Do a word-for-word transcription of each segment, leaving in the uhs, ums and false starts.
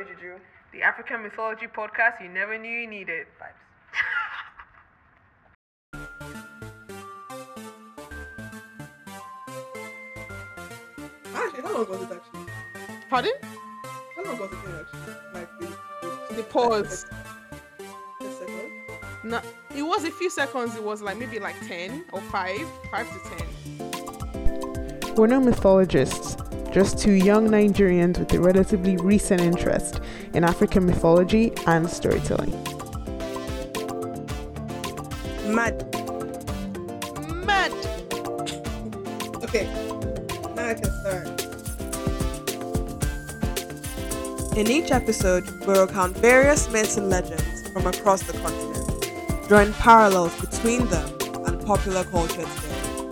Juju, the African Mythology podcast you never knew you needed. Vibes. Actually, how long was it actually? Pardon? How long was it thing actually? Like the the, The pause. the second? No, it was a few seconds. It was like maybe like ten or five, five to ten. We're no mythologists, just two young Nigerians with a relatively recent interest in African mythology and storytelling. Mad. Mad. Okay, now I can start. In each episode, we'll recount various myths and legends from across the continent, drawing parallels between them and popular culture today.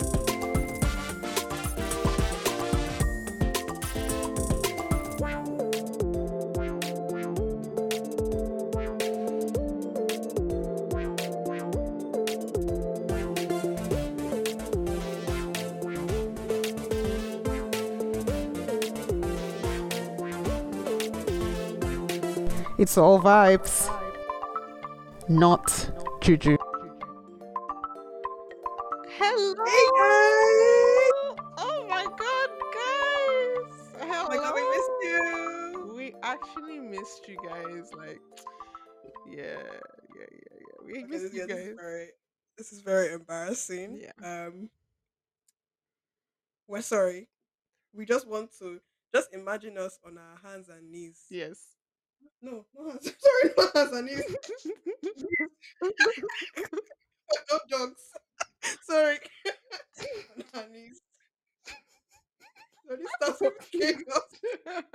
It's all vibes, not juju. Hello. Hey guys! Oh my god, guys! Hello. Oh my god, we missed you! We actually missed you guys. Like, yeah, yeah, yeah, yeah. We Okay, missed this, you yeah, this is guys. very, this is very embarrassing. Yeah. Um, we're sorry. We just want to just imagine us on our hands and knees. Yes. No, no hands. Sorry, no hands and knees. No jokes. Sorry. On our knees. So this starts with chaos.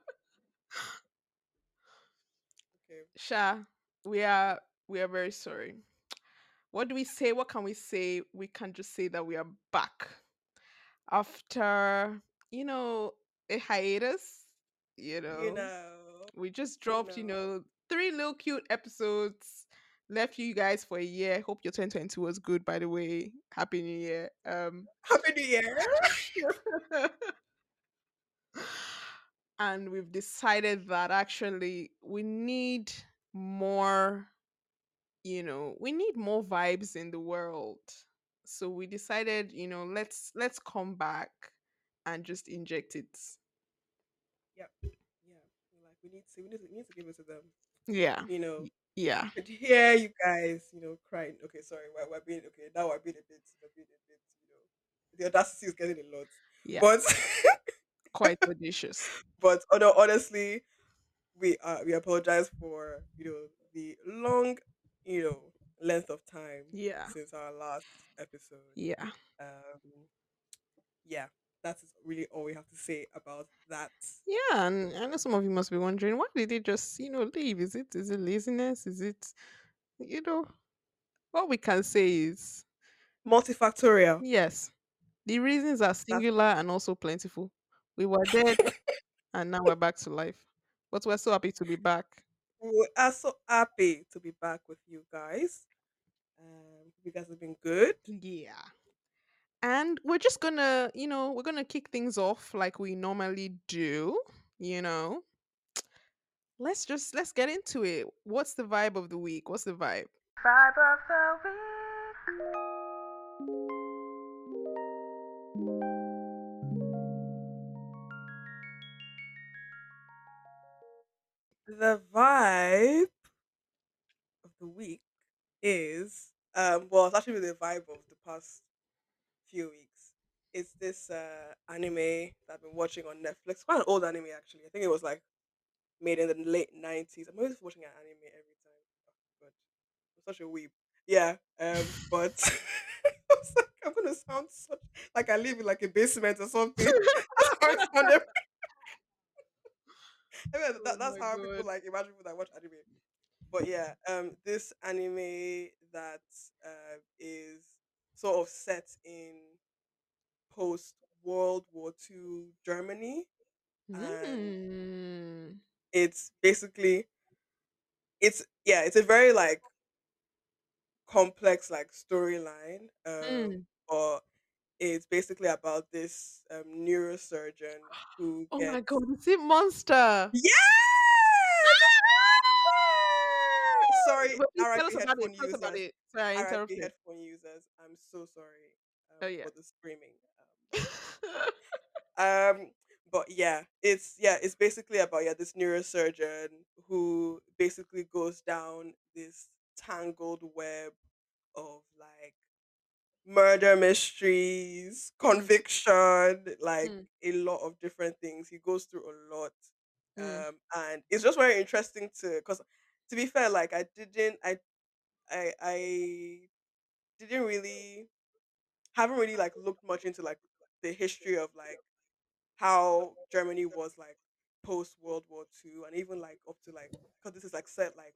Okay. Sha, we are we are very sorry. What do we say? What can we say? We can just say that we are back after, you know, a hiatus. You You know, know. we just You dropped, you know. know, three little cute episodes. Left you guys for a year. Hope your twenty twenty-two was good, by the way. Happy New Year. Um, Happy New Year. and we've decided that actually we need more, you know, we need more vibes in the world. So we decided, you know, let's let's come back and just inject it. Yep. Yeah. Like we need to we need to, we need to give it to them. Yeah. You know. y- Yeah. Could hear you guys, you know, crying. Okay, sorry, we're, we're being okay. Now we're being a bit, we're being a bit, you know, the audacity is getting a lot. Yeah. But, Quite audacious. but hon- honestly, we uh we apologize for you know the long, you know, length of time Yeah. since our last episode. Yeah. Um, yeah, that is really all we have to say about that. Yeah. And I know some of you must be wondering, why did they just, you know, leave? Is it is it laziness? Is it, you know, what we can say is Multifactorial. yes. The reasons are That's singular and also plentiful. We were dead and now we're back to life. But we're so happy to be back. we are so happy to be back with you guys. Um, you guys have been good. Yeah. And we're just gonna, you know, we're gonna kick things off like we normally do, you know. Let's just let's get into it. What's the vibe of the week? What's the vibe? Vibe of the week. The vibe of the week is um well it's actually the vibe of the past few weeks. It's this uh anime that I've been watching on Netflix. Quite an old anime actually. I think it was like made in the late nineties. I'm always watching an anime every time. Oh god. I'm such a weeb. Yeah. Um but I was like, I'm gonna sound such like I live in like a basement or something. That's how I sound. I mean, Oh that, that's my how people god. like imagine people that watch anime. But yeah, um, this anime that uh, is sort of set in post World War Two Germany, and Mm. it's basically it's yeah, it's a very like complex like storyline, um, Mm. but it's basically about this um, neurosurgeon who Oh my gets god, is it monster? yes, tell R I P us about it. headphone Tell us about users. it. Sorry, I R I P interrupted. headphone users. I'm so sorry Oh um, yeah. for the screaming. Um, that was um, but yeah, it's yeah, it's basically about yeah this neurosurgeon who basically goes down this tangled web of like murder mysteries, Mm, conviction, like mm, a lot of different things. He goes through a lot, mm, um, and it's just very interesting to because to be fair, like I didn't, I, I, I didn't really haven't really like looked much into like the history of like how Germany was like post World War Two, and even like up to like because this is like set like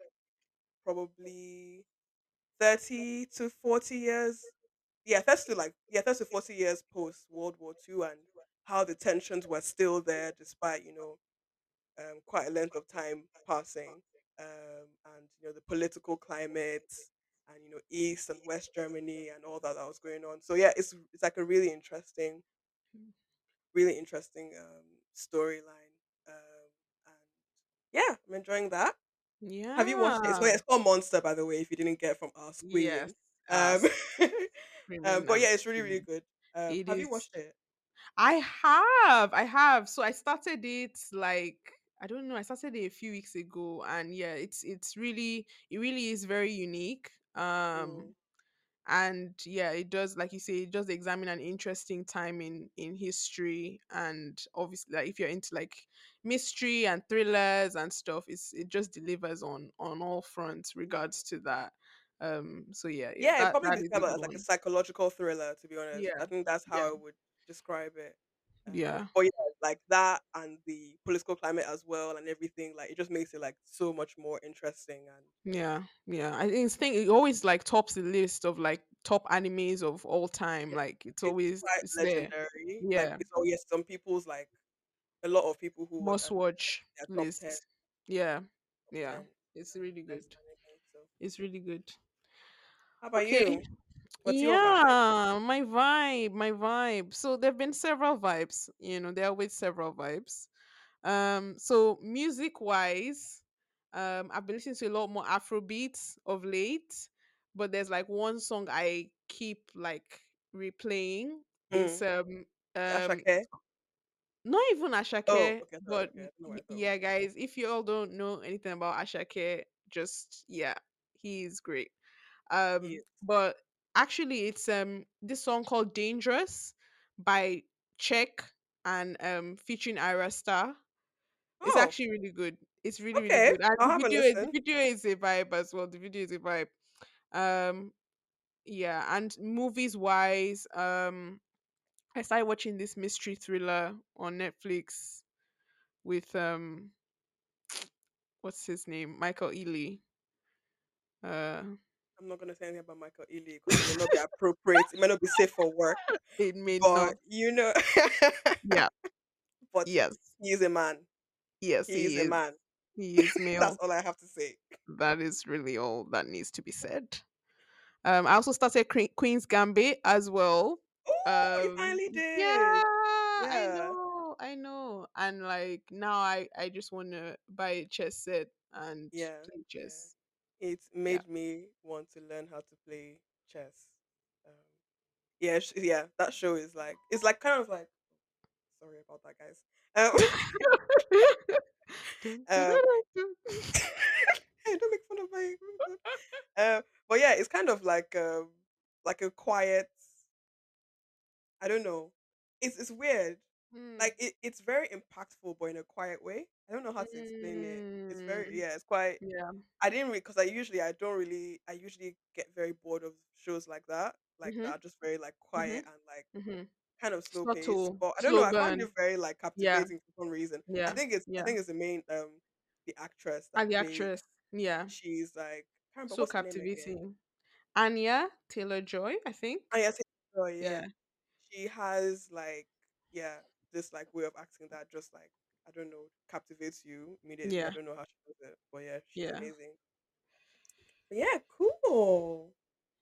probably thirty to forty years. Yeah, that's to like yeah, that's to forty years post World War Two, and how the tensions were still there despite you know um, quite a length of time passing, um, and you know the political climate, and you know East and West Germany and all that that was going on. So yeah, it's it's like a really interesting, really interesting um, storyline, um, and yeah, I'm enjoying that. Have you watched it? It's, yeah. it's called Monster, by the way, if you didn't get from our Yes. screaming. Uh, Um, um, screaming but and yeah, it's really, really screaming. good. Um, It have you is. watched it? I have. I have. So I started it like I don't know. I started it a few weeks ago, and yeah, it's it's really it really is very unique. Mm, Um, and yeah, it does, like you say, it does examine an interesting time in in history, and obviously, like if you're into like mystery and thrillers and stuff, it's it just delivers on on all fronts mm. regards to that. Um, so yeah, it, Yeah, it that probably that is a described it good as like a one. psychological thriller, to be honest. Yeah, I think that's how yeah, I would describe it. Um, yeah. but yeah, like that and the political climate as well and everything, like it just makes it like so much more interesting and Yeah, yeah. I think think it always like tops the list of like top animes of all time. yeah, Like it's it's always quite it's there. legendary. Like Yeah, it's oh yes, some people's like a lot of people who would must um watch their top ten, lists. Yeah, top yeah. ten It's um, really best good. anime. So It's really good. how about Okay. you? What's your vibe? Yeah, my vibe, my vibe. So there've been several vibes. You know, there are always several vibes. Um, so music wise, um, I've been listening to a lot more Afro beats of late, but there's like one song I keep like replaying. It's Mm. um um Ashake? not even Oh, Ashake, okay, sorry, but okay, I y- don't know what y- I thought it yeah, was. guys, if you all don't know anything about Ashake, just yeah, he's great. He Um, is. but actually, it's um this song called "Dangerous" by Check and um featuring Ira Star. It's Oh, actually really good. It's really really okay. good, and I'll the have a video is the listen. video is a vibe as well. The video is a vibe. Um, yeah, and movies wise, um, I started watching this mystery thriller on Netflix with um what's his name? Michael Ealy. Uh I'm not gonna say anything about Michael Ealy because it may not be appropriate. It may not be safe for work, it may but not. you know, Yeah. but Yes. he is a man. Yes, He is he a is. man. He is That's male. all I have to say. That is really all that needs to be said. Um, I also started Queen- Queen's Gambit as well. Oh, you Um, finally yeah, did. I Yeah, know, I know, and like now, I I just want to buy a chess set and yeah, play yeah. chess. It Yeah, made me want to learn how to play chess. Um, yeah, sh- yeah. That show is like it's like kind of like sorry about that, guys. Um, Dun, dun, um, dun, dun, dun. hey, don't make fun of my. Uh, but yeah, it's kind of like um like a quiet. I don't know. It's it's weird. Hmm. Like it, it's very impactful, but in a quiet way. I don't know how to explain it. It's very Mm, yeah. It's quite. yeah. I didn't really because I usually I don't really I usually get very bored of shows like that, like that Mhm. are just very like quiet Mhm. and like Mhm. kind of slow paced. Subtle, But I don't know. slow I find burn. it very like Yeah. captivating for some reason. I Yeah. think it's I Yeah. think it's the main um the actress that And the plays. actress. Yeah. She's like I can't remember So what's her name again. captivating. Anya Taylor Joy, I Ah, think. yes, oh yeah. Yeah. She has like yeah this like way of acting that just like I don't know captivates you immediately. I Yeah. don't know how she does it, but yeah, she's Yeah. amazing. But yeah, cool.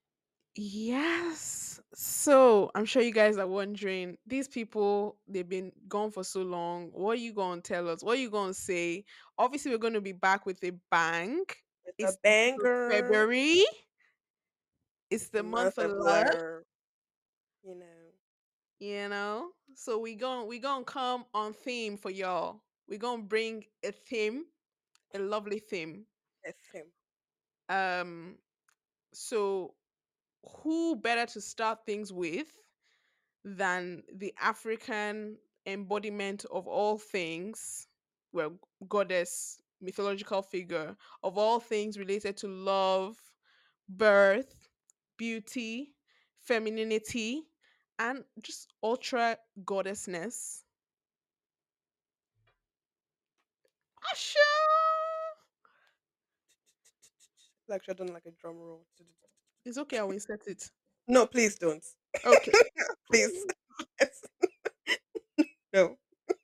Yes. So I'm sure you guys are wondering, these people, they've been gone for so long. What are you going to tell us? What are you going to say? Obviously, we're going to be back with a bang. It's a It's the month of banger. February. It's It's the the month month of of love, love. You know. you know. So we gon' we gonna come on theme for y'all. We gonna bring a theme, a lovely theme. It's him. Um, so who better to start things with than the African embodiment of all things, well, goddess, mythological figure of all things related to love, birth, beauty, femininity, and just ultra goddessness. Asha! Like should have done like a drum roll. It's okay, I will insert it. No, please don't. Okay. Please. No.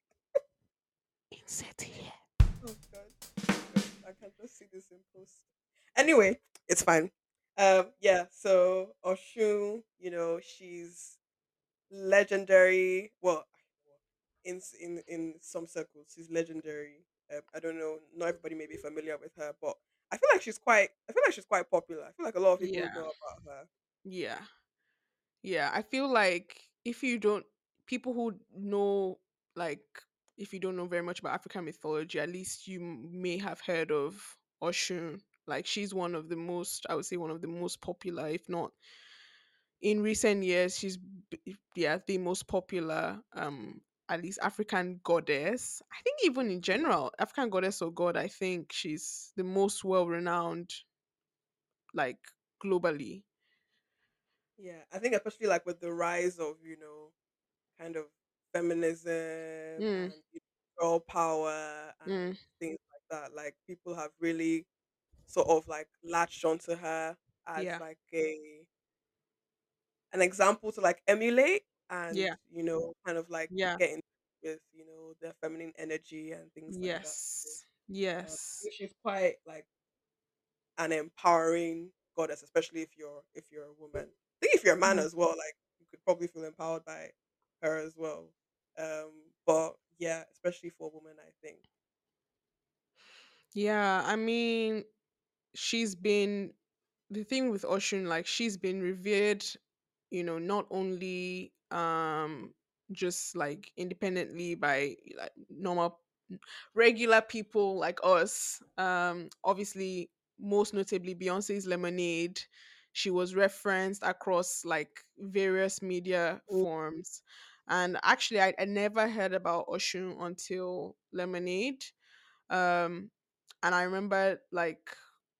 Insert here. Oh god. Oh god. I can just see this in post. Anyway, it's fine. Um, yeah, so Oshun, you know, she's legendary. Well, in s- in in some circles, she's legendary. Um, I don't know. Not everybody may be familiar with her, but I feel like she's quite. I feel like she's quite popular. I feel like a lot of people Yeah. know about her. Yeah. Yeah, I feel like if you don't, people who know, like, if you don't know very much about African mythology, at least you m- may have heard of Oshun. Like, she's one of the most, I would say, one of the most popular, if not in recent years, she's, b- yeah, the most popular, um, at least African goddess. I think even in general, African goddess or god, I think she's the most well renowned, like, globally. Yeah, I think especially like with the rise of you know kind of feminism Mm, and you know, girl power and mm, things like that. Like people have really sort of like latched onto her as yeah, like a an example to like emulate and yeah, you know kind of like yeah. get in with you know their feminine energy and things like that. So, Yes. um, I Yes. think she's quite like an empowering goddess, especially if you're if you're a woman. I think if you're a man Mm. as well, like you could probably feel empowered by her as well. Um, but yeah, especially for women, I think. Yeah, I mean, she's been the thing with Ocean, like she's been revered, you know, not only um just like independently by like normal regular people like us. Um obviously most notably Beyonce's Lemonade. She was referenced across like various media Mm, forms. And actually I, I never heard about Ocean until Lemonade. Um and I remember like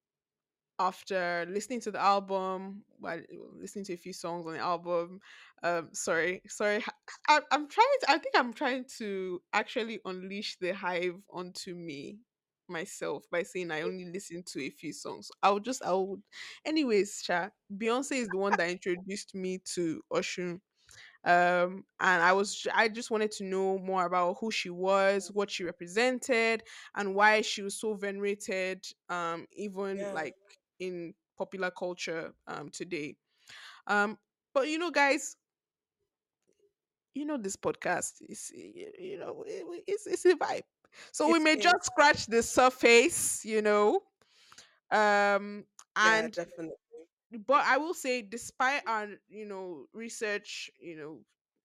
after listening to the album, well, listening to a few songs on the album. Um, sorry, sorry. ha- I, I'm trying. To, I think I'm trying to actually unleash the hive onto me myself by saying I only listened to a few songs. I'll just. I would. Anyways, Sha. Beyonce is the one that introduced me to Oshun, um and i was j- I just wanted to know more about who she was, what she represented, and why she was so venerated, um even yeah, like in popular culture um today. um but you know guys, you know this podcast is y- you know it- it- it's, it's a vibe, so we it's may a just scratch the surface, you know. um yeah, and definitely but I will say, despite our you know research, you know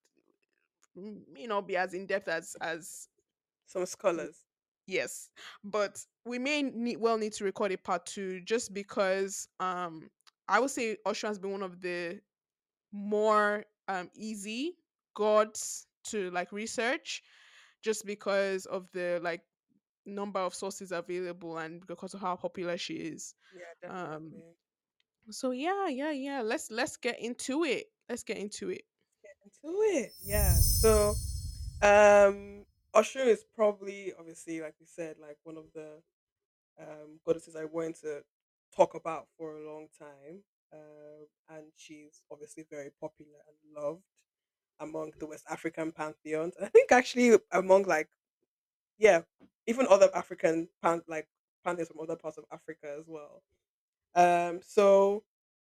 m- may not be as in depth as as some scholars. yes, but we may need, well need to record a part two, just because um I would say Osho has been one of the more um easy gods to like research, just because of the like number of sources available and because of how popular she is. Yeah, Um definitely. so yeah, yeah, yeah. Let's let's get into it. Let's get into it. Get into it. Yeah. So, um, Oshun is probably obviously like we said, like one of the um, goddesses I wanted to talk about for a long time. Um, and she's obviously very popular and loved among the West African pantheons. And I think actually among like, yeah, even other African pan- like pantheons from other parts of Africa as well. Um, so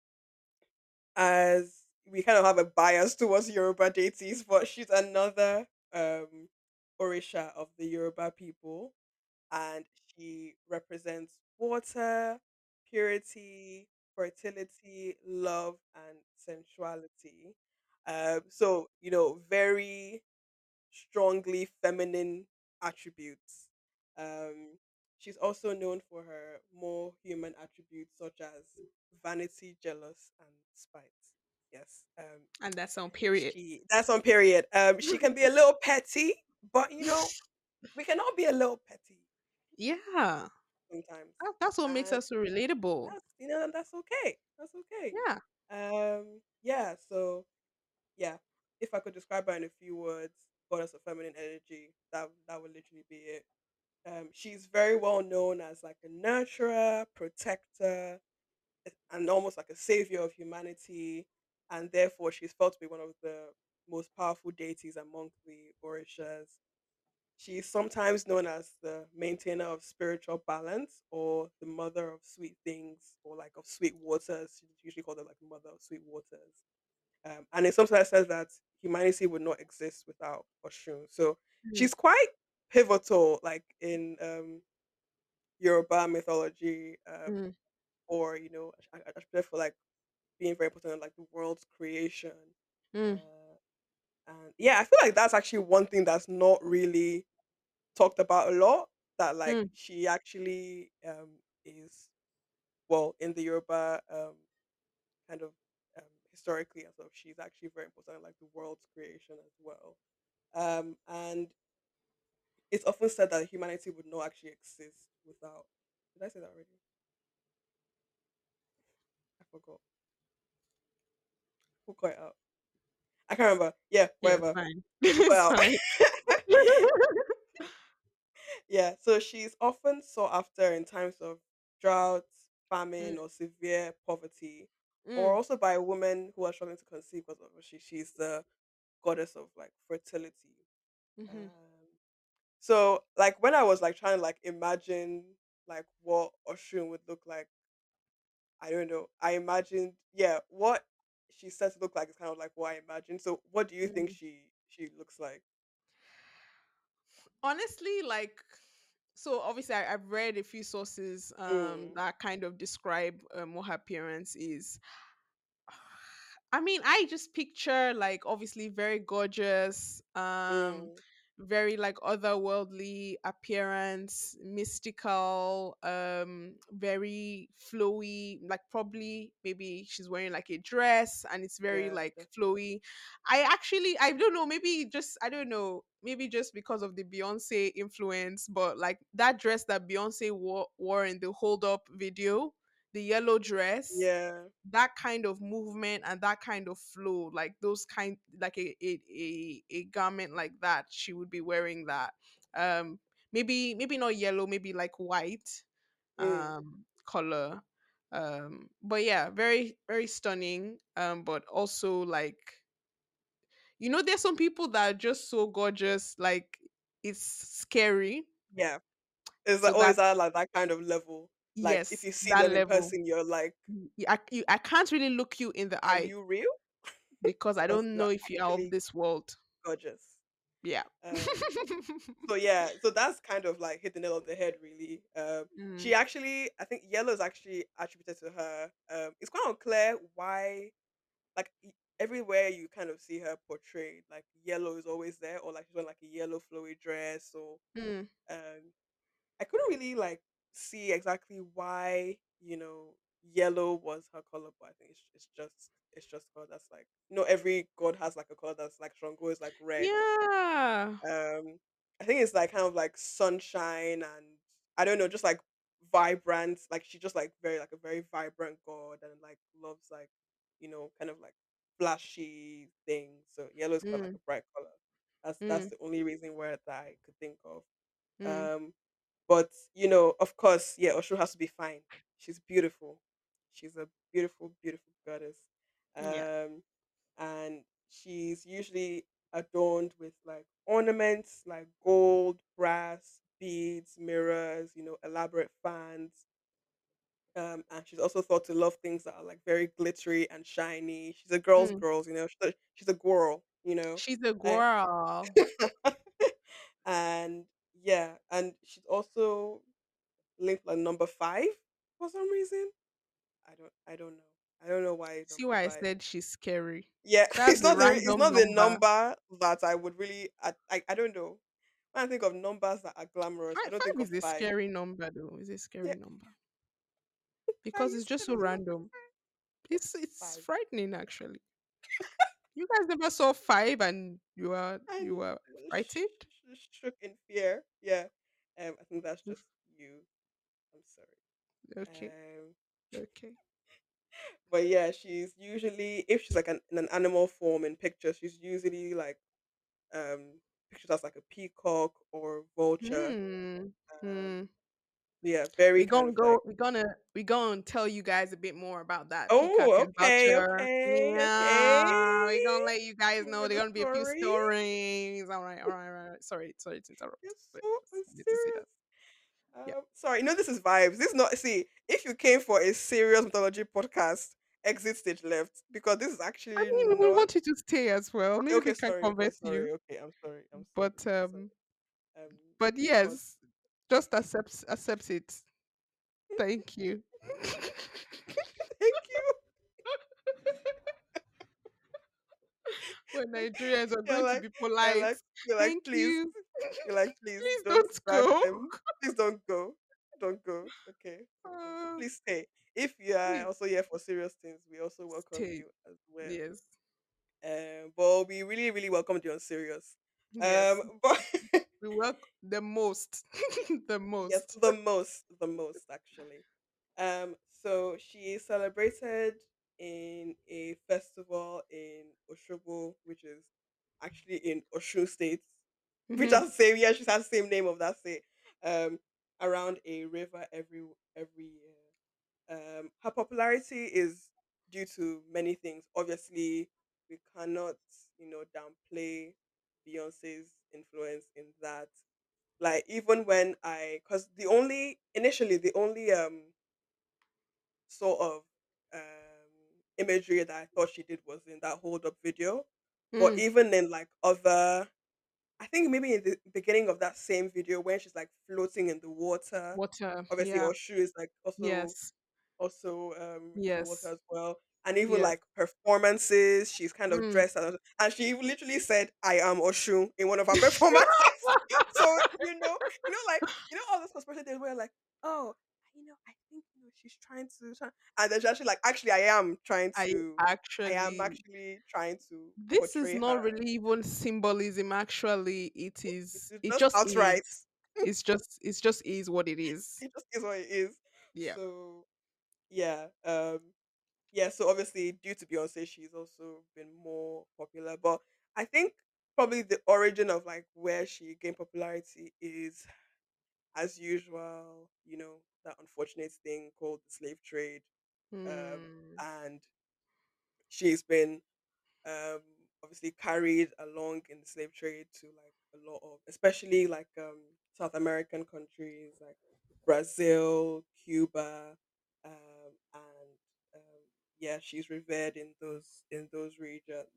as we kind of have a bias towards Yoruba deities, but she's another um Orisha of the Yoruba people and she represents water, purity, fertility, love, and sensuality. Um, so you know, very strongly feminine attributes. Um, she's also known for her more human attributes such as vanity, jealous, and spite. Yes, um, And that's on period. she that's on period. Um, she can be a little petty, but you know we can all be a little petty Yeah. sometimes, That, that's what makes and us so relatable. that's you know that's okay. That's okay. Yeah. Um, yeah. So yeah, if I could describe her in a few words, goddess of feminine energy, that that would literally be it. Um, she's very well known as like a nurturer, protector, a- and almost like a savior of humanity, and therefore she's felt to be one of the most powerful deities among the Orishas. She's sometimes known as the maintainer of spiritual balance or the mother of sweet things or like of sweet waters. She's usually called her like mother of sweet waters. Um, and it sometimes says that humanity would not exist without Oshun. So Mm, she's quite pivotal, like in um, Yoruba mythology, um, mm, or you know, I, I, I for like being very important in like the world's creation. mm, Uh, and yeah, I feel like that's actually one thing that's not really talked about a lot. That like mm, she actually um, is well in the Yoruba um, kind of um, historically as well. She's actually very important in like the world's creation as well. Um, and it's often said that humanity would not actually exist without. Did I say that already? I forgot. Who cut it out? I can't remember. Yeah, yeah, whatever. fine. Who cut it It's out? fine. Yeah, so she's often sought after in times of drought, Mm, famine, or severe poverty, or mm, also by women who are struggling to conceive because obviously she's the goddess of like fertility. mhm, Um, so like when I was like trying to like imagine like what Oshun would look like, I don't know. I imagined, yeah, what she said to look like is kind of like what I imagined. So what do you think mm. she she looks like? Honestly, like, so obviously I, I've read a few sources um Mm, that kind of describe um, what her appearance is. I mean, I just picture like obviously very gorgeous, um, mm, very like otherworldly appearance, mystical, um, very flowy, like probably maybe she's wearing like a dress and it's very yeah, like definitely. flowy. I actually I don't know, maybe just I don't know, maybe just because of the Beyonce influence, but like that dress that Beyonce wore, wore in the hold up video, the yellow dress, Yeah. that kind of movement and that kind of flow, like those kind, like a a, a, a garment like that, she would be wearing that. um maybe maybe not yellow, maybe like white Mm, um color. Um but yeah, very very stunning, um but also like, you know, there's some people that are just so gorgeous, like it's scary. yeah. Is that So or is that, that like that kind of level? Like if yes, you see that them in level. person, you're like, Y- I, you, I can't really look you in the are eye you real? because I Because don't you're know if you're of actually this world. gorgeous. Yeah. Um so yeah, so that's kind of like hit the nail on the head really. Um she Mm, actually I think yellow is actually attributed to her. Um it's quite unclear why like y- everywhere you kind of see her portrayed, like yellow is always there, or like she's wearing like a yellow flowy dress or mm, um I couldn't really like see exactly why, you know, yellow was her color, but I think it's, it's just it's just color that's like you know every god has like a color that's like Shango is like red. yeah. Um, I think it's like kind of like sunshine and I don't know, just like vibrant. Like she just like very like a very vibrant god and like loves like you know kind of like flashy things. So yellow is quite like Mm, a bright color. That's that's mm, the only reason where that I could think of. mm, Um, but you know, of course, yeah, Osho has to be fine. She's beautiful. She's a beautiful, beautiful goddess. yeah. Um, and she's usually adorned with like ornaments like gold, brass, beads, mirrors, you know, elaborate fans. Um, and she's also thought to love things that are like very glittery and shiny. She's a girl's Mm. girl, you know. She's a, she's a girl, you know. She's a I, girl. and yeah, and she's also linked like number five for some reason. I don't I don't know. I don't know why See number why I five. said she's scary. Yeah, That's it's the not the it's random not the number. number that I would really I I, I don't know. When I think of numbers that are glamorous, I Five, don't think five of is a five. scary number though. It's a Yeah, scary number are because you it's just scared so of the number random. It's it's five? frightening actually. You guys never saw five and you are And you are sh- frightened? sh- shook in fear. Yeah, um, I think that's Mm, just you. I'm sorry. okay, Um, okay. but yeah, she's usually if she's like an, in an animal form in pictures, she's usually like um pictures as like a peacock or vulture. Hmm. Um, Hmm. yeah, very We're kind gonna of like go. We're gonna we're gonna tell you guys a bit more about that Peacock oh, and okay, Voucher. okay, Yeah, we're okay. gonna let you guys know. With There the are gonna be a few story, stories. All right, all right, all right. Sorry, sorry to interrupt, you're but so just need to say unserious. that. Yeah. Um, sorry, you know this is vibes. This is not see. If you came for a serious mythology podcast, exit stage left because this is I actually mean, we not want you to stay as well. okay. Maybe Okay, we can sorry. Okay, convert you. sorry. Okay, I'm sorry. I'm sorry. But I'm sorry. um, Um, but but yes, just accept accept it. Thank you. thank you. When Nigerians are You're going to like, be you're polite. like, you're like, Thank please. you. You're like, please Please don't don't drag go. them. Please don't go. Don't go. Okay. Okay. But Uh, please stay. If you are please also here for serious things, we also welcome stay. you as well. Yes. Um, but we really, really welcomed you on serious. Yes. Um, but We work the most. The yes, most. the most, the most actually. Um, so she is celebrated in a festival in Oshobo, which is actually in Osun State, which Hmm. has the same yeah, she has the same name of that state. Um, around a river every every year. Um, her popularity is due to many things. Obviously, we cannot, you know, downplay Beyonce's influence in that. Like even when I, because the only initially the only um sort of um imagery that I thought she did was in that hold up video, but Mm. even in like other, I think maybe in the beginning of that same video when she's like floating in the water. Water. Obviously, Yeah. her shoe is like also Yes. also um in the water Yes. as well. And even Yes. like performances, she's kind of Mm. dressed as, and she literally said, "I am Oshun" in one of her performances. So you know, you know, like you know, all those conspiracy theories where like, oh, you know, I think you know she's trying to, try-" and then she's actually like, actually, I am trying I to, I am actually actually trying to this is portray not her. really even symbolism actually. It It's is it just just is. outright. It's just it's just is what it is. It just is what it is. Yeah. So yeah, um, yeah, so obviously due to Beyonce, she's also been more popular. But I think probably the origin of like where she gained popularity is as usual, you know, that unfortunate thing called the slave trade. Um Hmm. and she's been um obviously carried along in the slave trade to like a lot of especially like um South American countries like Brazil, Cuba, um and um yeah, she's revered in those in those regions.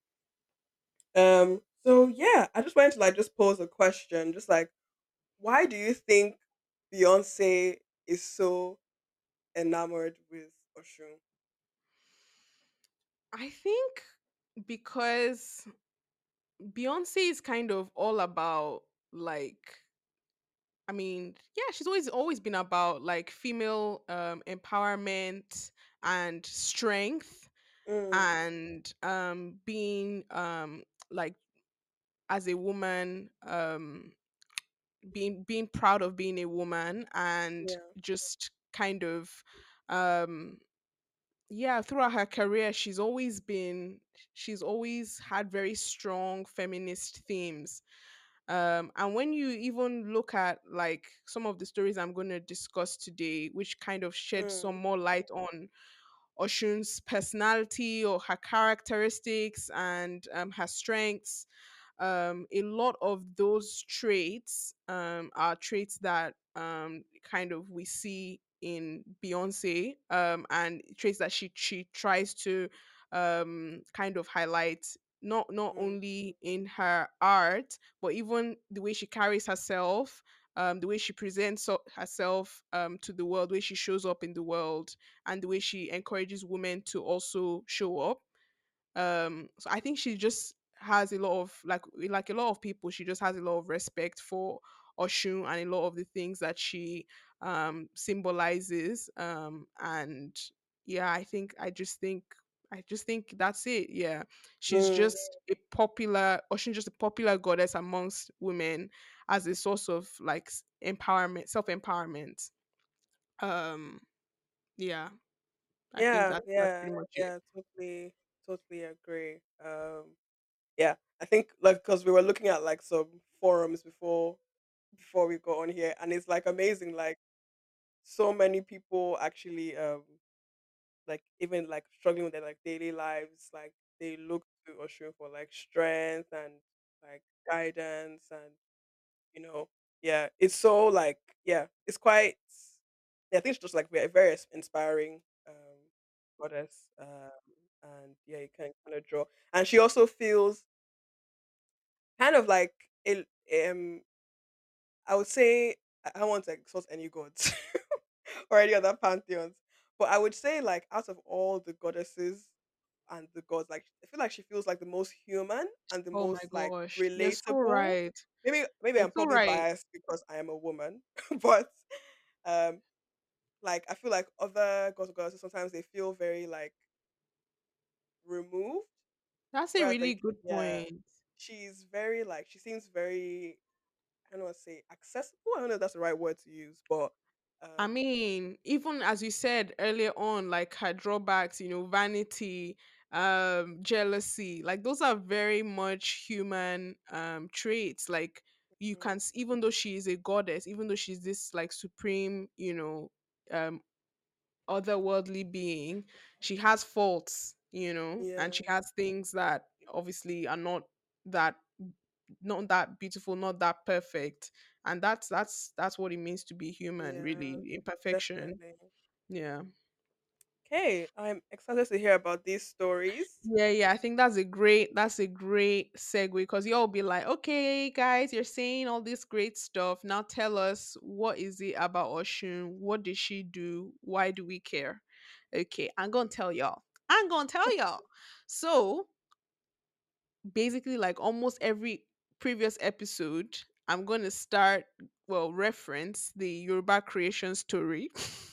Um so yeah, I just wanted to like just pose a question, just like why do you think Beyonce is so enamored with Oshun? I think because Beyonce is kind of all about like I mean, yeah, she's always always been about like female um empowerment and strength Mm, and um being um like as a woman um being being proud of being a woman and yeah. just kind of um yeah, throughout her career she's always been she's always had very strong feminist themes. Um and when you even look at like some of the stories I'm going to discuss today which kind of shed some Mm, more light on Oshun's personality or her characteristics and um, her strengths, um, a lot of those traits um, are traits that um, kind of we see in Beyonce, um, and traits that she she tries to um, kind of highlight not not mm, only in her art but even the way she carries herself, um, the way she presents so- herself um, to the world, the way she shows up in the world, and the way she encourages women to also show up. Um so I think she just has a lot of like like a lot of people, she just has a lot of respect for Oshun and a lot of the things that she um symbolizes. Um and yeah, I think I just think I just think that's it. Yeah. She's Mm. just a popular Oshun, just a popular goddess amongst women as a source of like s- empowerment, self-empowerment. Um yeah, I think Yeah, that that's yeah, pretty much it. yeah, totally, totally agree. Um, yeah, I think like because we were looking at like some forums before before we got on here, and it's like amazing, like so many people actually um like even like struggling with their like daily lives, like they look to Oshun for like strength and like guidance and you know, yeah, it's so like yeah, it's quite. Yeah, I think it's just like very very ins- inspiring um goddess, um, and yeah, you can kind of draw, and she also feels kind of like it. Um, I would say I I don't want to exalt any gods or any other pantheons, but I would say like out of all the goddesses and the gods, like I feel like she feels like the most human and the Oh my most like gosh, you're so relatable. right. Maybe maybe You're I'm so probably right. biased because I am a woman, but um, like I feel like other gods and goddesses sometimes they feel very like removed, That's a whereas really like good yeah, point. she's very like she seems very I don't want to say accessible. I don't know if that's the right word to use, but I um, mean, even as you said earlier on, like her drawbacks, you know, vanity, um, jealousy, like those are very much human um traits. Like you mm, can, s- even though she is a goddess, even though she's this like supreme, you know, um, otherworldly being, she has faults, you know, and yeah, she has things that obviously are not that not that beautiful, not that perfect. And that's that's that's what it means to be human, yeah, really. Imperfection. definitely. Yeah. Okay, I'm excited to hear about these stories. Yeah, yeah. I think that's a great that's a great segue because you'll be like, okay, guys, you're saying all this great stuff. Now tell us, what is it about Oshun? What did she do? Why do we care? Okay, I'm gonna tell y'all. I'm gonna tell y'all. So basically, like almost every previous episode, I'm gonna start, well, reference the Yoruba creation story.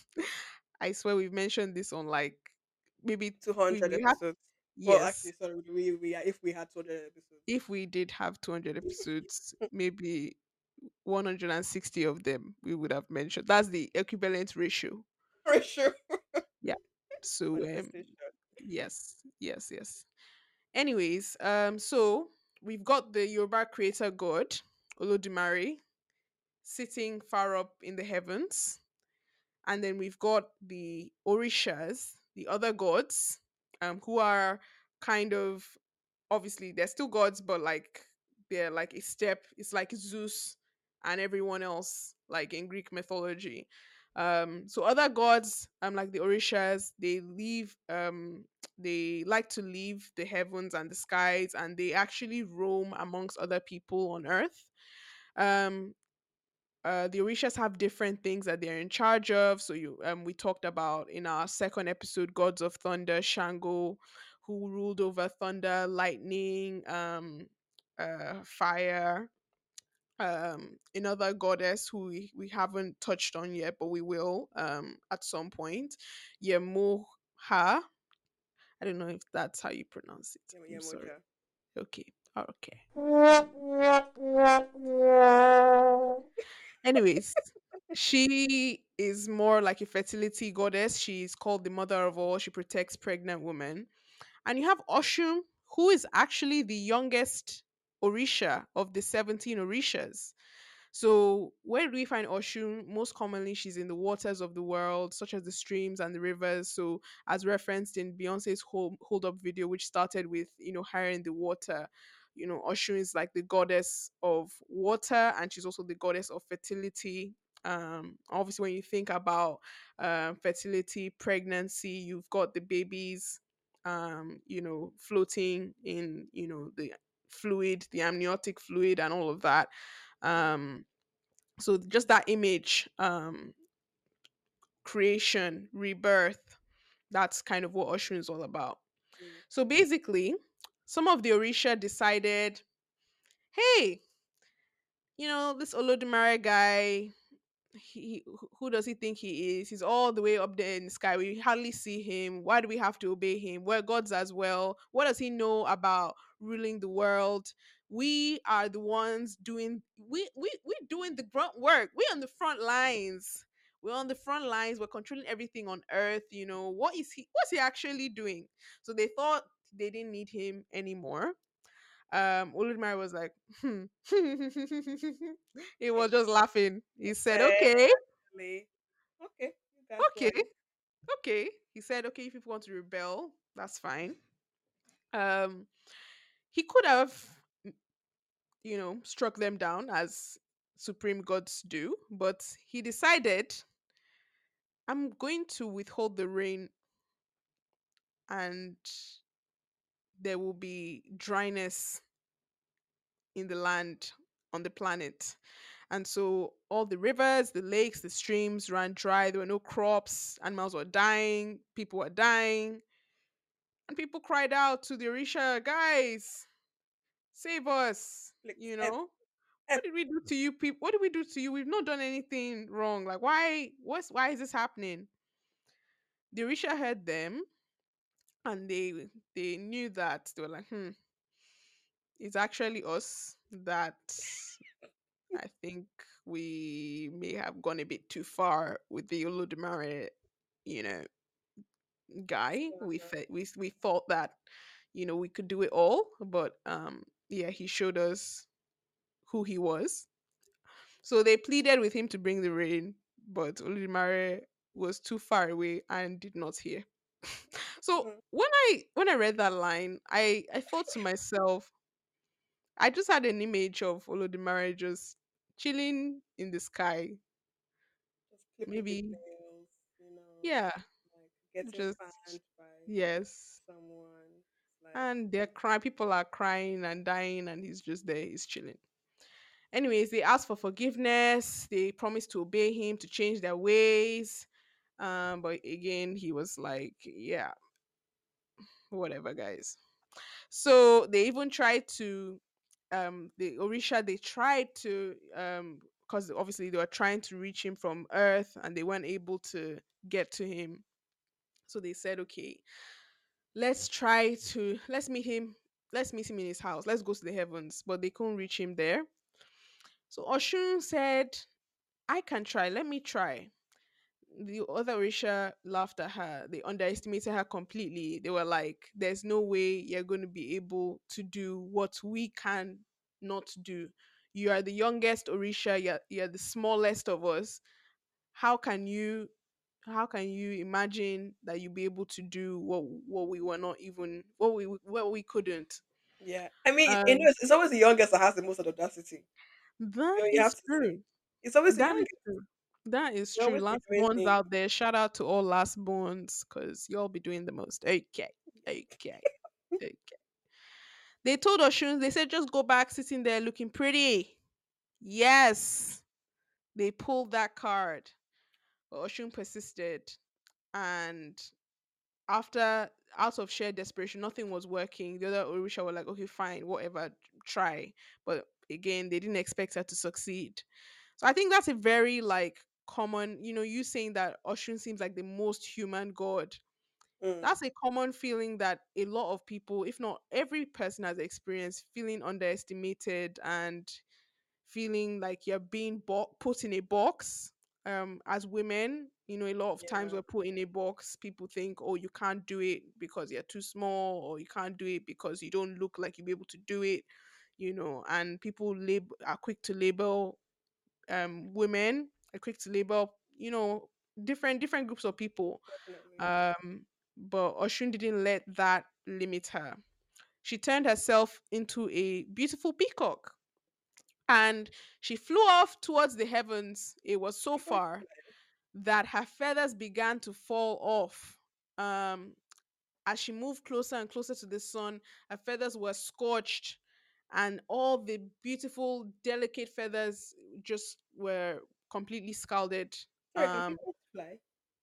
I swear we've mentioned this on like maybe two we, hundred we have. episodes. Well, Yes, actually, sorry, we we if we had two hundred episodes. if we did have two hundred episodes, maybe one hundred sixty of them we would have mentioned. That's the equivalent ratio. For sure. Yeah. So um Manifestation. yes, yes, yes. Anyways, um so we've got the Yoruba creator god Olodumare sitting far up in the heavens, and then we've got the Orishas, the other gods, um who are kind of, obviously they're still gods, but like they're like a step, it's like Zeus and everyone else like in Greek mythology. Um so other gods, um like the Orishas, they leave, um they like to leave the heavens and the skies, and they actually roam amongst other people on earth. um uh, the Orishas have different things that they're in charge of. So you, um, we talked about in our second episode, gods of thunder, Shango, who ruled over thunder, lightning, um, uh, fire. Um, another goddess who we, we haven't touched on yet, but we will um at some point. Yemoha. I don't know if that's how you pronounce it. Yeah, I'm yeah, sorry. Moja. Okay. Okay. Anyways, she is more like a fertility goddess. She's called the mother of all. She protects pregnant women. And you have Oshun, who is actually the youngest Orisha of the seventeen Orishas. So, where do we find Oshun? Most commonly, she's in the waters of the world, such as the streams and the rivers. So, as referenced in Beyonce's hold, hold Up video, which started with, you know, her in the water. You know, Oshun is like the goddess of water, and she's also the goddess of fertility. Um, obviously, when you think about um, fertility, pregnancy, you've got the babies, um, you know, floating in, you know, the fluid, the amniotic fluid, and all of that. Mm, Um, So just that image, um, creation, rebirth, that's kind of what Oshun is all about. Mm. So basically, some of the Orisha decided, hey, you know, this Olodumare guy, he who who does he think he is? He's all the way up there in the sky. We hardly see him. Why do we have to obey him? We're gods as well. What does he know about ruling the world? We are the ones doing we we we doing the grunt work. We're on the front lines. We're on the front lines. We're controlling everything on earth. You know, what is he what's he actually doing? So they thought they didn't need him anymore. um Oludumare was like, hmm. He was just laughing. He said, okay, Exactly. Okay, you got okay, one. okay. He said, okay, if people want to rebel, that's fine. Um, he could have, m- you know, struck them down as supreme gods do, but he decided, I'm going to withhold the rain, and there will be dryness in the land, on the planet. And so all the rivers, the lakes, the streams ran dry. There were no crops. Animals were dying. People were dying. And people cried out to the Orisha, guys, save us. Please, You help, know, what help. did we do to you people? What did we do to you? We've not done anything wrong. Like, why? What's why is this happening? The Orisha heard them, and they they knew that they were like, hmm, it's actually us that I think we may have gone a bit too far with the Olodumare, you know, guy. We Uh, th- we we thought that, you know, we could do it all, but um, yeah, he showed us who he was. So they pleaded with him to bring the rain, but Olodumare was too far away and did not hear. So mm, when I when I read that line, I I thought to myself, I just had an image of Olodumare just chilling in the sky, just clipping his maybe. nails, you know, Yeah, like getting just fanned by yes. someone. It's like, And they're crying, people are crying and dying, and he's just there, he's chilling. Anyways, they asked for forgiveness, they promised to obey him, to change their ways. Um, but again, he was like, yeah, whatever, guys. So they even tried to um the Orisha, they tried to um because obviously they were trying to reach him from earth and they weren't able to get to him. So they said, okay, let's try to let's meet him let's meet him in his house, let's go to the heavens, but they couldn't reach him there. So Oshun said, I can try, let me try. The other Orisha laughed at her, they underestimated her completely. They were like, there's no way you're going to be able to do what we can not do. You are the youngest Orisha, you're, you're the smallest of us. How can you how can you imagine that you'll be able to do what what we were not even what we what we couldn't? yeah. I mean, you know, Um, it's, it's always the youngest that has the most audacity. that You know, you have is to say true. it's always the That is youngest. true. That is They true. always be Last doing borns things. out there. Shout out to all last borns because y'all be doing the most. Okay. Okay. Okay. They told Oshun, they said just go back sitting there looking pretty. Yes. They pulled that card. But Oshun persisted. And after out of sheer desperation, nothing was working. The other Orisha were like, okay, fine, whatever, try. But again, they didn't expect her to succeed. So I think that's a very like common, you know, you saying that Oshun seems like the most human god. Mm, That's a common feeling that a lot of people, if not every person, has experienced, feeling underestimated and feeling like you're being bo- put in a box. Um, as women, you know, a lot of times yeah, we're put in a box. People think, oh, you can't do it because you're too small, or you can't do it because you don't look like you'll be able to do it, you know, and people lab- are quick to label um women, are quick to label, you know, different different groups of people. definitely. Um, but Oshun didn't let that limit her. She turned herself into a beautiful peacock and she flew off towards the heavens. It was so far that her feathers began to fall off. Um, as she moved closer and closer to the sun, her feathers were scorched, and all the beautiful, delicate feathers just were completely scalded. Sorry, can Um, people fly?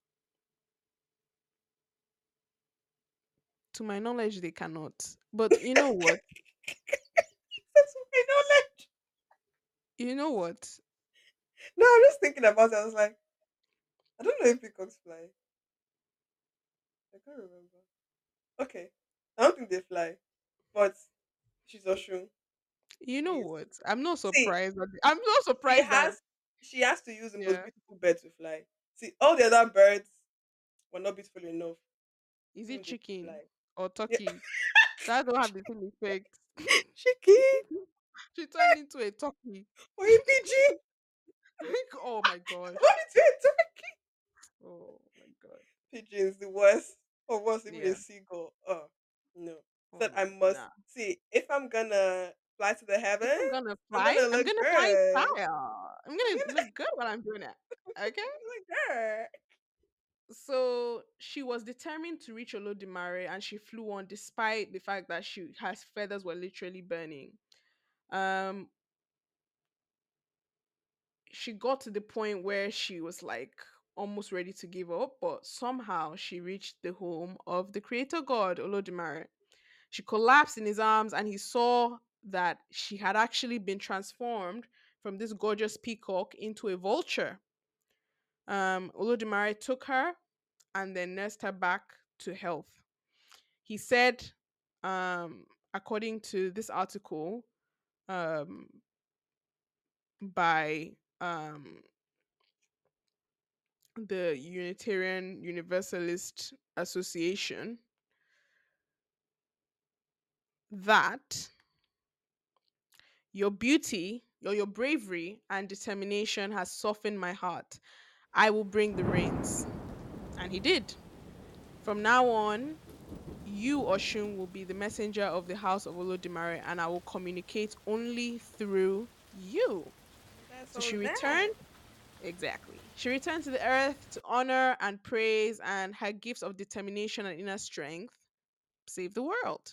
to my knowledge, they cannot. But you know what? That's my knowledge. You know what? No, I'm just thinking about it. I was like, I don't know if peacocks fly. I can't remember. Okay. I don't think they fly. But she's Oshun. You know She's what? I'm not see, surprised. That, I'm not she surprised that has she has to use the most yeah. beautiful bird to fly. See, all the other birds were not beautiful enough. Is it Even they could chicken fly. or Yeah. turkey? That don't have the same effect. Chicken She turned into a turkey. or a pigeon. Oh my gosh. What is it? Oh my god. Pigeons the worst. Or worse, even a Yeah. seagull. Oh no. Oh Said no. I must Nah. see if I'm gonna fly to the If I'm heavens, gonna I'm fly, gonna I'm look gonna fly in good. style. I'm I'm gonna gonna look good while I'm doing it. Okay. look good. So she was determined to reach Olodumare and she flew on despite the fact that she her feathers were literally burning. Um she got to the point where she was like almost ready to give up, but somehow she reached the home of the creator god Olodumare. She collapsed in his arms and he saw that she had actually been transformed from this gorgeous peacock into a vulture. Um, Olodumare took her and then nursed her back to health. He said, um, according to this article um, by um, the Unitarian Universalist Association, that your beauty, or your bravery and determination has softened my heart. I will bring the rains. And he did. From now on, you, Oshun, will be the messenger of the house of Olodumare, and I will communicate only through you. That's So so she returned. nice. Exactly. She returned to the earth to honor and praise, and her gifts of determination and inner strength save the world.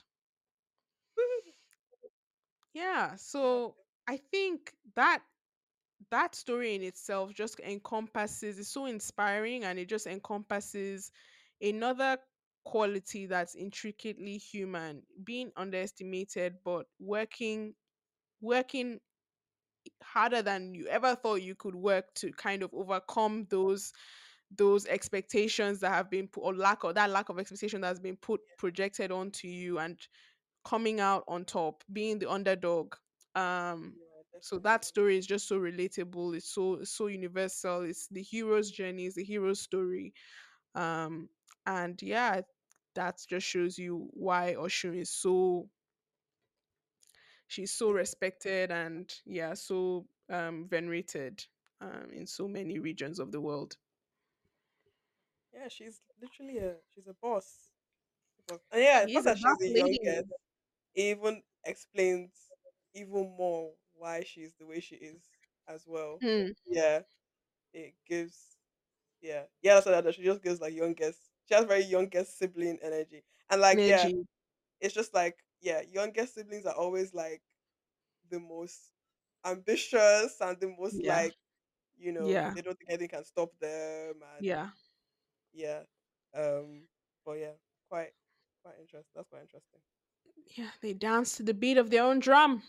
Yeah. So I think that that story in itself just encompasses, it's so inspiring, and it just encompasses another quality that's intricately human, being underestimated but working working harder than you ever thought you could work to kind of overcome those those expectations that have been put, or lack of that lack of expectation that has been put projected onto you, and coming out on top, being the underdog. Um, Yeah, so that definitely. story is just so relatable. It's so it's so universal. It's the hero's journey. It's the hero's story. Um, and yeah, that just shows you why Oshun is so she's so She's respected and yeah, so um venerated um in so many regions of the world. yeah, she's literally a she's a boss. Boss. And yeah, the She fact is a that she's boss the lady. youngest even explains even more why she's the way she is as well. Hmm. Yeah, it gives yeah. Yeah, that's what that she just gives like youngest. She has very youngest sibling energy. And like yeah, Energy. it's just like yeah, youngest siblings are always like the most ambitious and the most Yeah. like, you know, Yeah. they don't think anything can stop them and Yeah. yeah. Um but yeah, quite quite interesting. That's quite interesting. Yeah. They dance to the beat of their own drum.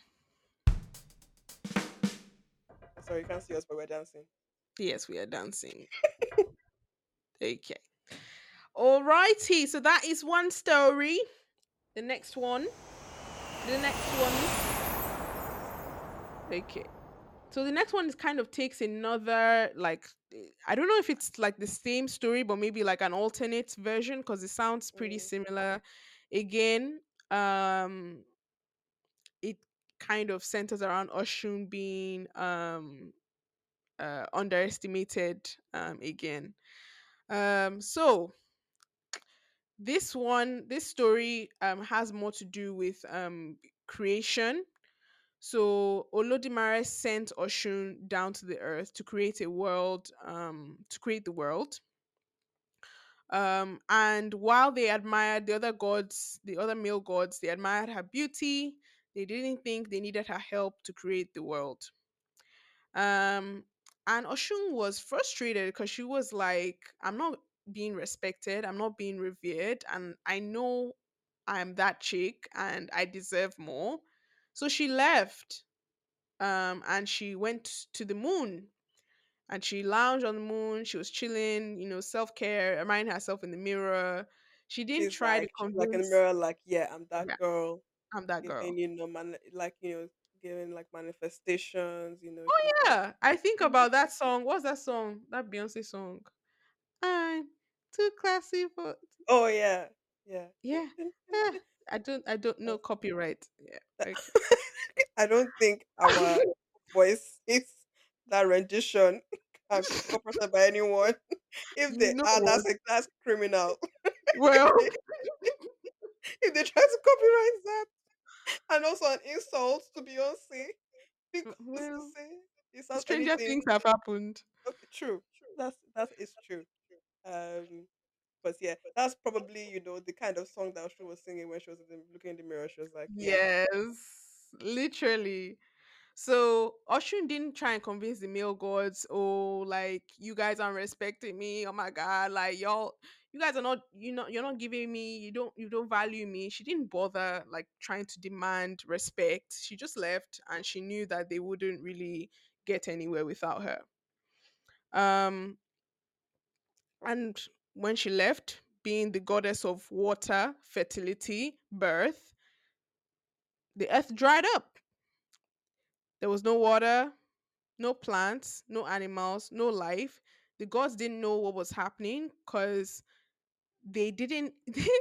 Sorry, you can't see us but we're dancing. Yes, we are dancing. Okay. Alrighty. So that is one story. The next one. The next one. Okay. So the next one is kind of takes another like eh, I don't know if it's like the same story, but maybe like an alternate version because it sounds pretty Mm, similar. Again, um, it kind of centers around Oshun being um uh, underestimated um again. Um, so this one, this story um has more to do with um creation. So Olodumare sent Oshun down to the earth to create a world, um, to create the world. Um, and while they admired the other gods, the other male gods, they admired her beauty. They didn't think they needed her help to create the world. Um, And Oshun was frustrated because she was like, I'm not being respected, I'm not being revered, and I know I'm that chick and I deserve more. So she left, um, and she went to the moon, and she lounged on the moon. She was chilling, you know, self care, reminding herself in the mirror. She didn't She's try to like she's like in the convince, mirror, like, yeah, I'm that yeah, girl. I'm that Giving, girl. you know, man, like, you know, giving like manifestations, you know, Oh she's like, yeah, I think "Mhm." about that song. What's that song? That Beyonce song. I'm too classy for. Oh yeah, yeah. Yeah. Dun, dun, Eh, dun. I don't I don't know That's- copyright. Yeah. that- Okay. I don't think our voice is that rendition can be cooperated by anyone. If You they know are, what? that's a that's criminal. if Well, they if they try to copyright that, and also an insult to Beyonce because to well, say it's not stranger anything. things have happened. Okay, true. That's that is true. Um, but yeah, that's probably, you know, the kind of song that she was singing when she was in the, looking in the mirror. She was like, yeah, Yes. Literally. So Oshun didn't try and convince the male gods, oh, like you guys aren't respecting me. Oh my god, like y'all, you guys are not, you know, you're not giving me, you don't, you don't value me. She didn't bother like trying to demand respect. She just left, and she knew that they wouldn't really get anywhere without her. Um, and when she left, being the goddess of water, fertility, birth, the earth dried up. There was no water, no plants, no animals, no life. The gods didn't know what was happening because they didn't.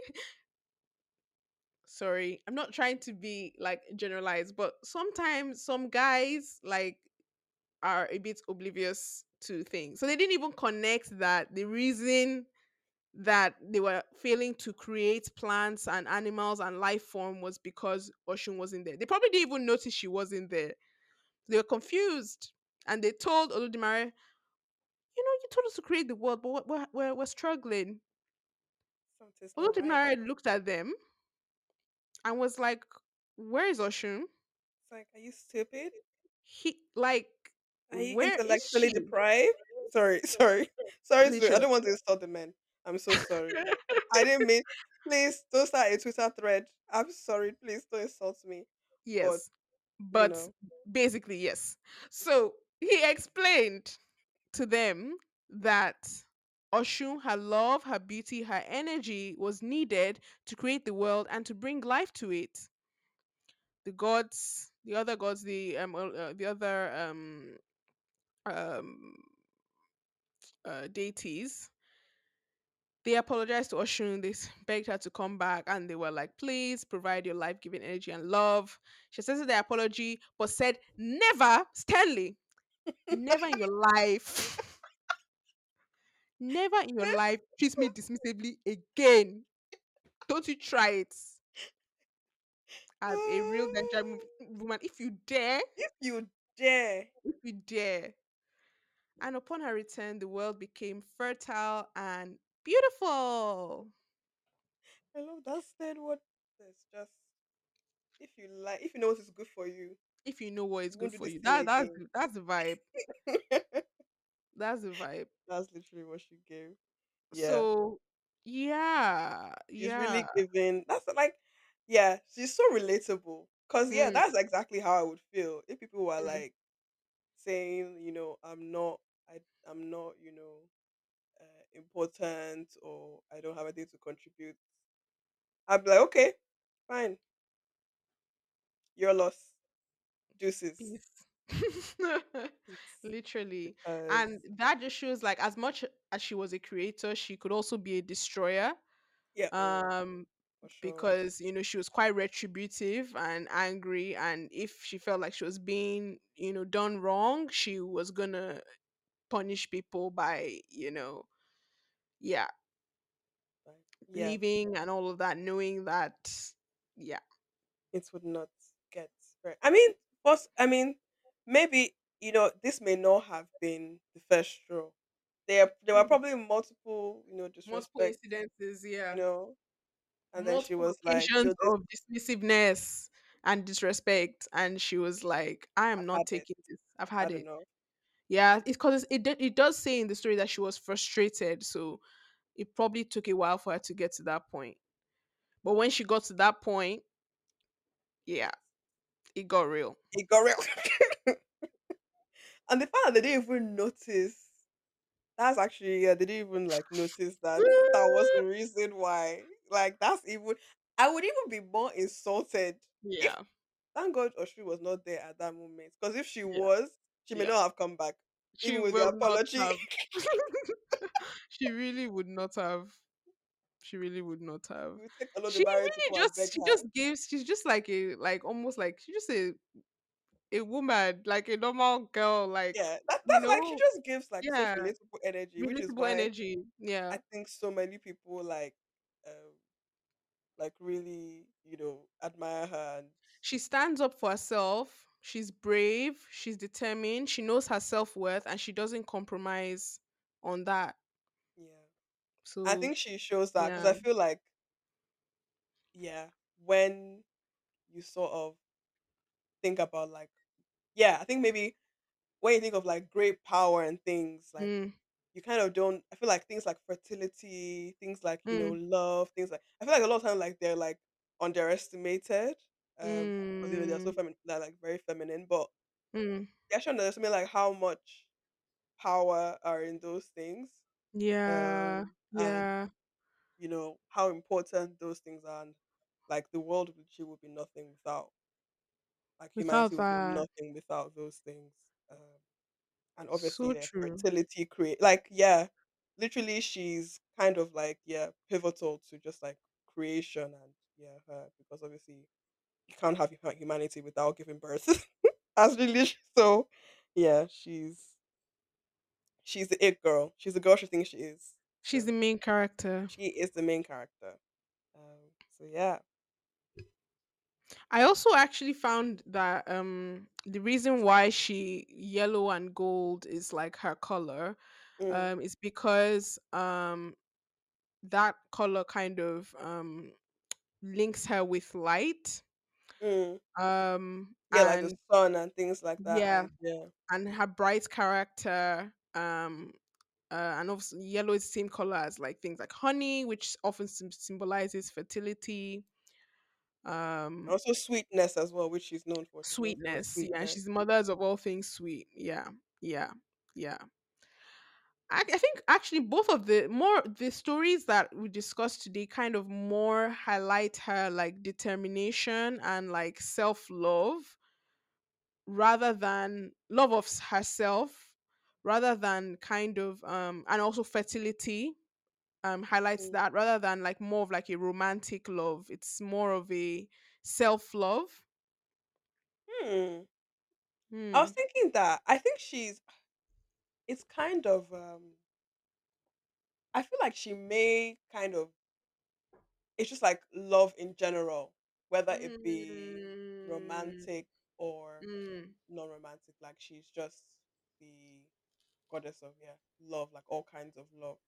Sorry, I'm not trying to be like generalized, but sometimes some guys like are a bit oblivious to things. So they didn't even connect that the reason that they were failing to create plants and animals and life form was because Oshun wasn't there. They probably didn't even notice she wasn't there. They were confused, and they told Olodumare, you know, you told us to create the world, but we're, we're, we're struggling. something's not right. Olodumare looked at them and was like, where is Oshun? It's like, are you stupid? He, like, Are you where is intellectually she? deprived? Sorry, sorry, sorry. To, I Literally. don't want to insult the men. I'm so sorry. I didn't mean. Please don't start a Twitter thread. I'm sorry. Please don't insult me. But Yes. you But know, basically, yes. So he explained to them that Oshun, her love, her beauty, her energy was needed to create the world and to bring life to it. The gods, the other gods, the um, uh, uh, the other um um uh, deities, they apologized to Oshun. They s- begged her to come back, and they were like, "Please provide your life-giving energy and love." She accepted their apology, but said, "Never, Stanley, never in your life." Never in your life treat me dismissively again. Don't you try it as a real Nigerian mov- woman. If you dare, if you dare, if you dare. And upon her return, the world became fertile and beautiful. I love that third word. There's just if you like, if you know what is good for you, If you know what is you good won't do for this you. thing That that's again. the- that's the vibe. That's the vibe. That's literally what she gave. Yeah. So yeah, She's yeah. really giving. That's like, yeah, she's so relatable. Cause yeah, Mm, that's exactly how I would feel if people were mm. like saying, you know, I'm not, I, I'm not, you know, uh, important or I don't have anything to contribute. I'd be like, okay, fine, your loss, juices, Peace. peace, Literally. because And that just shows like as much as she was a creator, she could also be a destroyer. yeah, oh, Um for sure, because you know she was quite retributive and angry, and if she felt like she was being, you know, done wrong, she was gonna punish people by, you know, yeah, like, yeah, leaving and all of that, knowing that, yeah. it would not get very. I mean, first, I mean, maybe you know this may not have been the first straw. There, there were Mm. probably multiple, you know, Multiple disrespects, incidences, you yeah. know, and then she Multiple was like, you occasions know, this, of dismissiveness and disrespect, and she was like, I am I've not had it, taking this. I've I've had had it. enough. Yeah, it's because it did, it does say in the story that she was frustrated, so it probably took a while for her to get to that point. But when she got to that point, yeah, it got real. It got real. And the fact that they didn't even notice, that's actually, yeah, they didn't even like notice that that was the reason why. Like that's even, I would even be more insulted if, Yeah, thank God Oshri was not there at that moment. Because if she yeah, was, she may yeah. not have come back, She even with the will not apology. have. She really would not have. She really would not have. We would take Olodumare She to really come and beg just she her. just gives she's just like a like almost like she's just a a woman, like a normal girl, like Yeah, that, you that's like she know, just gives like such yeah, relatable energy, which is relatable why energy. Yeah. I think so many people like um like really, you know, admire her and She stands up for herself. She's brave, she's determined, she knows her self-worth and she doesn't compromise on that. yeah. I So, think she shows that because yeah. I feel like yeah, when you sort of think about like yeah, I think maybe when you think of like great power and things like Mm, you kind of don't I feel like things like fertility, things like, you know, mm, love, things like I feel like a lot of times like they're like underestimated. Um because you know they're so mm, feminine they're like very feminine, but mm. they actually underestimate like how much power are in those things. Yeah. Um and Yeah. you know how important those things are and like the world would she would be nothing without like Without humanity would be that. nothing without those things. Um and obviously So yeah true. fertility create like yeah literally she's kind of like yeah pivotal to just like creation and yeah her because obviously you can't have hu- humanity without giving birth as really so yeah she's she's the it girl, she's the girl she thinks she is, She's so the main character. she is the main character. Um so yeah. I also actually found that um the reason why she yellow and gold is like her color Mm, um is because um that color kind of um links her with light mm. um Yeah, like the and sun and things like that yeah, and yeah. and her bright character um uh, and obviously yellow is the same color as like things like honey, which often sym- symbolizes fertility, um Also sweetness as well, which she's known for. She's known for her sweetness. Yeah, and sweetness. she's the mothers of all things sweet. Yeah, yeah, yeah. I, I think actually both of the more the stories that we discussed today kind of more highlight her like determination and like self love rather than love of s- herself rather than kind of um and also fertility um highlights Mm. that rather than like more of like a romantic love. It's more of a self love. Hmm. I was Hmm. thinking that I think she's it's kind of um I feel like she may kind of it's just like love in general, whether it be Mm, romantic or mm, non-romantic, like she's just the goddess of yeah, love, like all kinds of love.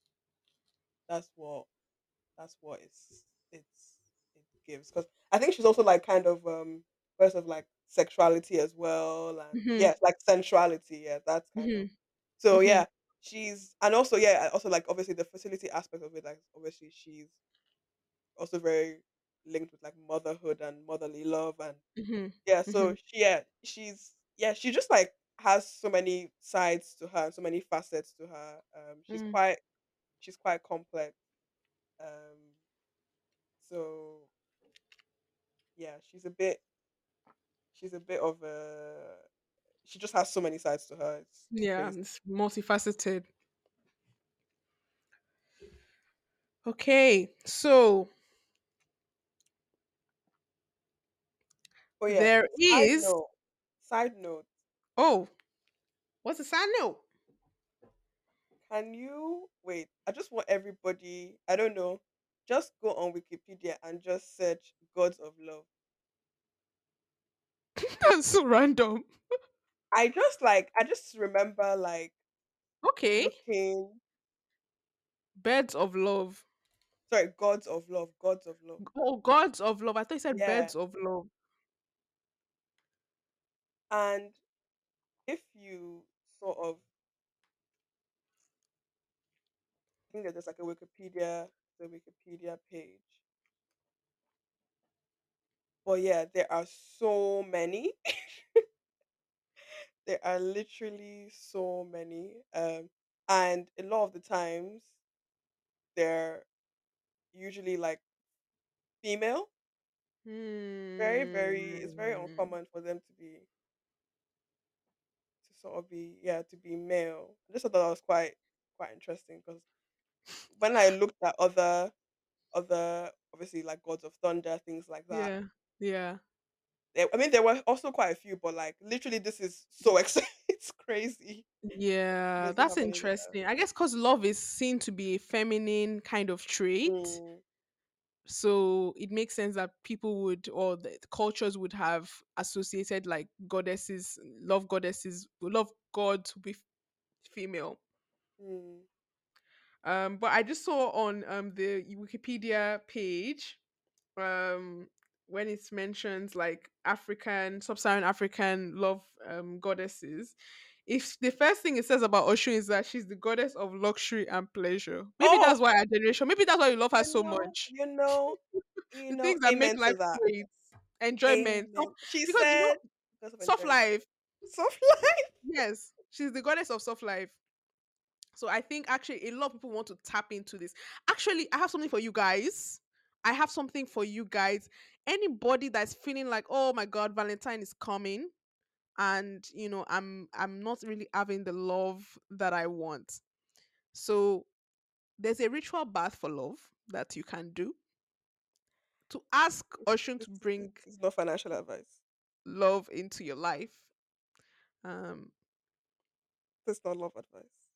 That's what that's what it's it's it gives. Because I think she's also like kind of um first of like sexuality as well and mhm, yes, like sensuality, yeah, that's kind of mhm, so mhm, yeah, she's and also yeah, also like obviously the fertility aspect of it, like obviously she's also very linked with like motherhood and motherly love and mhm, yeah, so mhm, she yeah, she's yeah, she just like has so many sides to her and so many facets to her. Um she's mm. quite she's quite complex. Um so yeah, she's a bit she's a bit of a she just has so many sides to her. It's it's Yeah, crazy. it's multifaceted. Okay, so Oh yeah, there side is. note. Side note. Oh, what's the side note? Can you wait? I just want everybody, I don't know, just go on Wikipedia and just search Gods of Love. That's so random. I just like I just remember like Okay, looking beds of love. sorry, Gods of Love, Gods of Love. Oh, gods of love. I thought you said Yeah. beds of love. And if you sort of, I think that there's like a Wikipedia, the Wikipedia page. But yeah, there are so many. There are literally so many. Um, and a lot of the times they're usually like female. Very, very, it's very Hmm. uncommon for them to be to sort of be yeah to be male. I just thought that was quite quite interesting because when I looked at other other obviously like gods of thunder things like that, Yeah. Yeah. there, I mean there were also quite a few, but like literally this is so exciting. It's crazy. Yeah, Doesn't that's have any. Uh, interesting. I guess because love is seen to be a feminine kind of trait. mm, So it makes sense that people would, or the cultures would have associated like goddesses, love goddesses, love God to be f- female. mm. Um, but I just saw on um the Wikipedia page, um when it mentions like African, sub-Saharan African love um goddesses, if the first thing it says about Oshun is that she's the goddess of luxury and pleasure. Maybe Oh, that's why our generation, maybe that's why you love her you so know, much. you know, you The know. things that make Amen to life that. sweet, enjoyment. So- Amen. She because you know, said because of soft enjoyment. life, Soft life. yes, she's the goddess of soft life. So I think actually a lot of people want to tap into this. Actually, I have something for you guys. I have something for you guys. Anybody that's feeling like, oh my god, Valentine is coming, and you know, I'm I'm not really having the love that I want. So there's a ritual bath for love that you can do to ask Ocean This, to this bring is not financial advice. love into your life. Um, This is not love advice.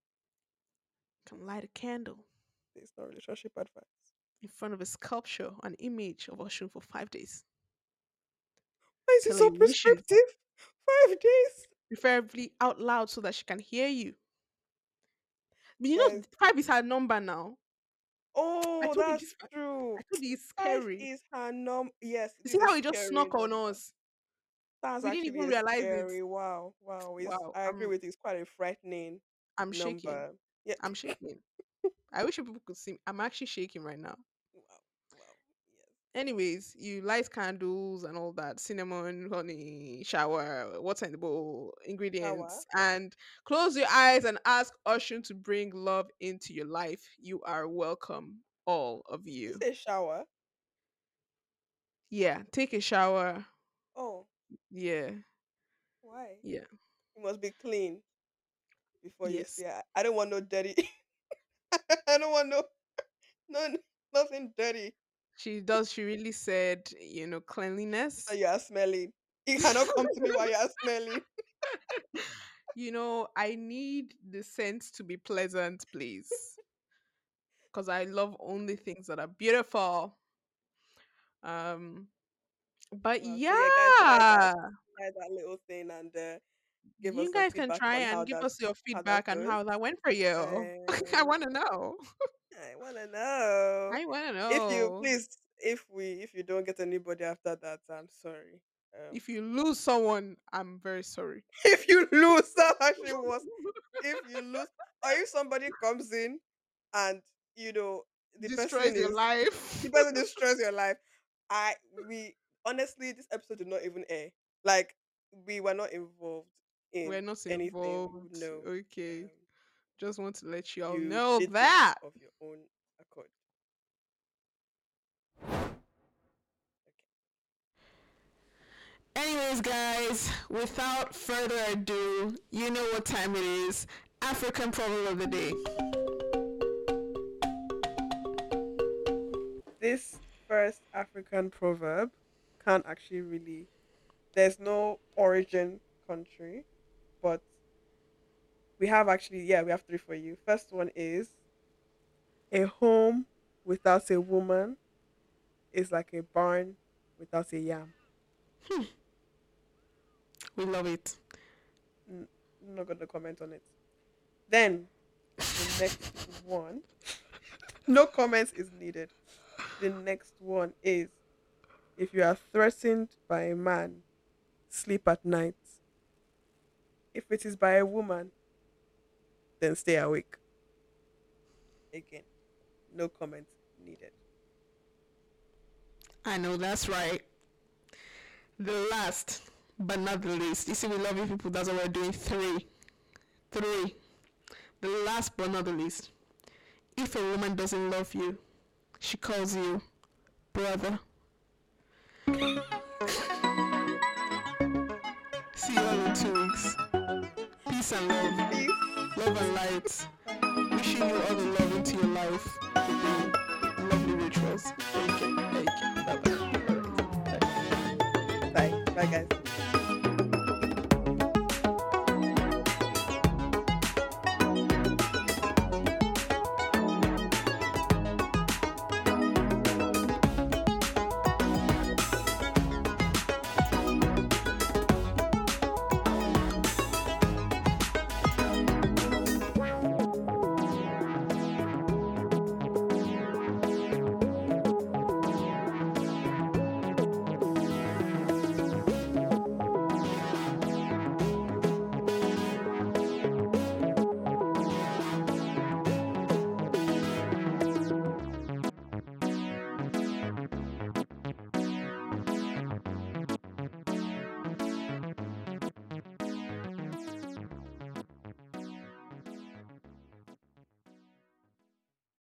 can light a candle This is not relationship advice. in front of a sculpture, an image of Ocean for five days. Why is it Tell her so your wishes, prescriptive? Five days, preferably out loud so that she can hear you. But you know, guys. five is her number now. I Oh, told you that's this. true. I told you it's Five scary. is her num. Yes, it You see is a how it just scary snuck on number. us? That's We didn't actually even a realize it. scary. Wow, wow. It's, Wow, I agree I'm with you. It's quite a frightening I'm shaking. number. Yeah. I'm shaking. I wish people could see. I'm actually shaking right now. Wow, wow. Yes. Anyways, you light candles and all that, cinnamon, honey, shower, water in the bowl, Shower. ingredients, and close your eyes and ask Ocean to bring love into your life. You are welcome, all of Did you you. say shower? Yeah, take a shower. Oh, Yeah, why? yeah, You must be clean before you yes. see. I, I don't want no dirty. I don't want no no nothing dirty. She does. She really said, you know, You say cleanliness. you are smelling. You cannot come to me while you are smelling. You know, I need the scent to be pleasant, please, because I love only things that are beautiful. Um, but Wow. So yeah, guys, try that. yeah, Try that little thing and uh, give you us a guys can feedback try on how and give that us your how that feedback on goes. how that went for you. I And want to know. I wanna know I want to if you know. please if we if you don't get anybody after that, I'm sorry. Um, If you lose someone, I'm very sorry. if you lose, that's actually was. If you lose, or if somebody comes in and you know the Destroys person your is life. the person destroys your life. I we honestly this episode did not even air. Like we were not involved in We're not anything. involved. No. Okay. Um Just want to let you all you know did this that. of your own accord. Okay. Anyways, guys, without further ado, you know what time it is. African proverb of the day. This first African proverb can't actually really there's no origin country, but we have actually yeah, we have three for you. First one is a home without a woman is like a barn without a yam. We love it. N- I'm not gonna comment on it. Then the next one, no comments is needed. The next one is if you are threatened by a man, sleep at night. If it is by a woman, then stay awake. Again, no comment needed. I know that's right. The last, but not the least. You see, we love you people. That's what we're doing. Three. Three. The last, but not the least. If a woman doesn't love you, she calls you brother. See you all in two weeks. Peace and love. Peace. Love and light. Wishing you all the love into your life. Lovely rituals. Thank you. Thank you. Bye-bye. Bye. Bye, guys.